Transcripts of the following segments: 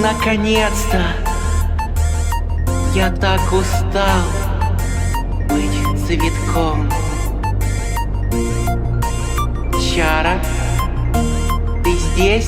наконец-то! Я так устал быть цветком. Чара, ты здесь?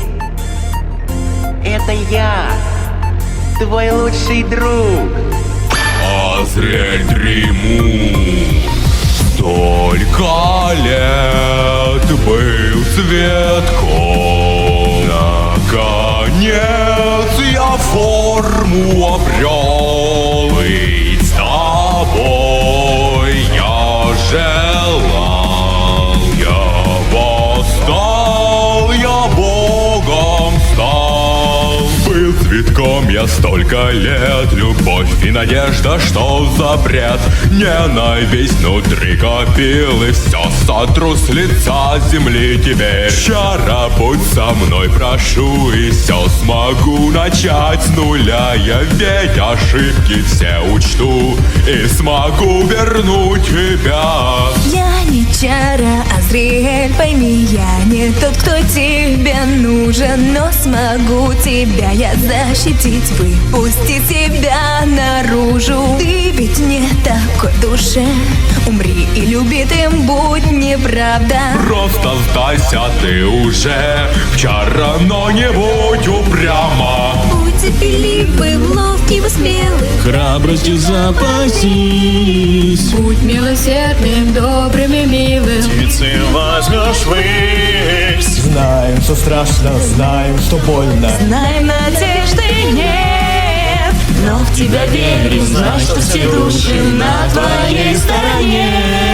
Это я, твой лучший друг. Азриэль Дриму. Столько лет был цветком, наконец я форму обрел. Быть с тобой я желал, я восстал, я Богом стал. Был цветком я столько лет, любовь и надежда, что за бред? Ненависть внутри копил, и все сотру с лица земли теперь. Чара, будь со мной, прошу, и все смогу начать с нуля. Я ведь ошибки все учту и смогу вернуть тебя. Я не Чара, Азриэль, пойми, я не тот, кто тебе нужен, но смогу тебя я защитить, выпусти себя наружу. Ты ведь не такой в душе, умри и любитым будь, неправда. Просто сдайся ты уже в Чара, но не будь упряма. Будь терпеливым, ловким и смелым, Храбростью запасись. будь милосердным, добрым и милым. Птицы возьмешь ввысь. Знаем, что страшно, знаем, что больно. Знаем, надежды нет, Но в тебя верим, знай, что все души на твоей стороне.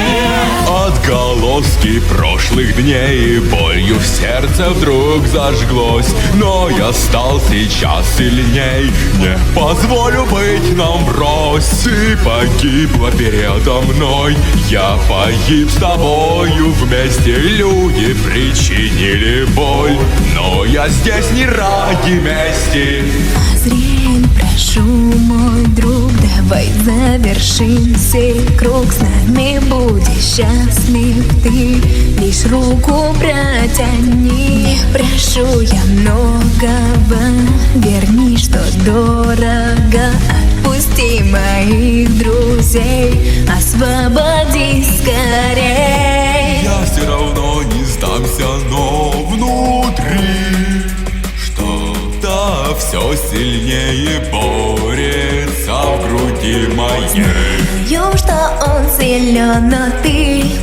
Отголоски прошлых дней болью в сердце вдруг зажглось. Но я стал сейчас сильней, не позволю быть нам врозь. Ты погибла передо мной, я погиб с тобою вместе. Люди причинили боль, но я здесь не ради мести. Азриэль, прошу, мой друг, давай завершим сей круг. С нами будешь счастлив ты, лишь руку протяни. Прошу я многого, верни, что дорого. Отпусти моих друзей, освободи скорей. Я все равно не сдамся, но внутри что-то все сильнее борется в груди моей. Знаю, что он силен, но ты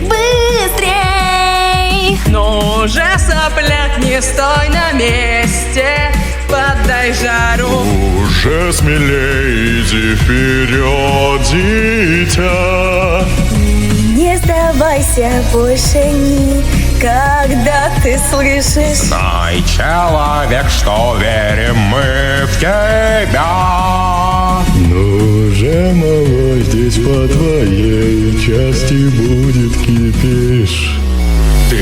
быстрей. Ну же, сопляк, не стой на месте, подай жару. Уже смелее иди вперед, дитя. Не сдавайся больше никогда, ты слышишь? Знай, человек, что верим мы в тебя. Ну же, малой, здесь по твоей части будет кипиш. Ты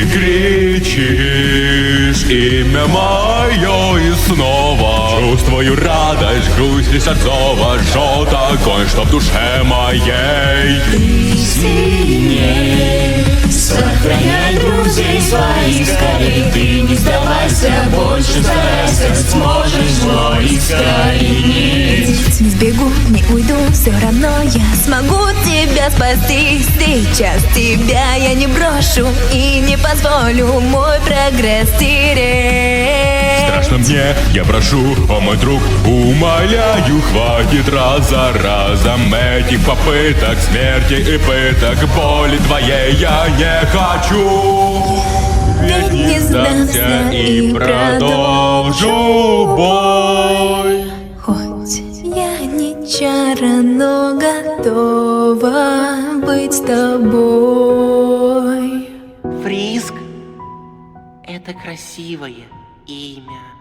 кричишь имя мое и снова чувствую радость, грусть и сердцово. Жжет огонь, что в душе моей. Сильней, сохраняй друзей своих скорей. Ты не сдавайся, больше старайся, сможешь зло искоренить. Не сбегу, не уйду, все равно я смогу тебя спасти. Сейчас тебя я не брошу и не позволю мой прогресс тереть. Страшно мне, я прошу, о мой друг, умоляю, хватит раз за разом этих попыток смерти и пыток. Боли твоей я не хочу. Ведь не сдамся и продолжу бой. Хоть я не Чара, но готова быть с тобой. Фриск — это красивое имя.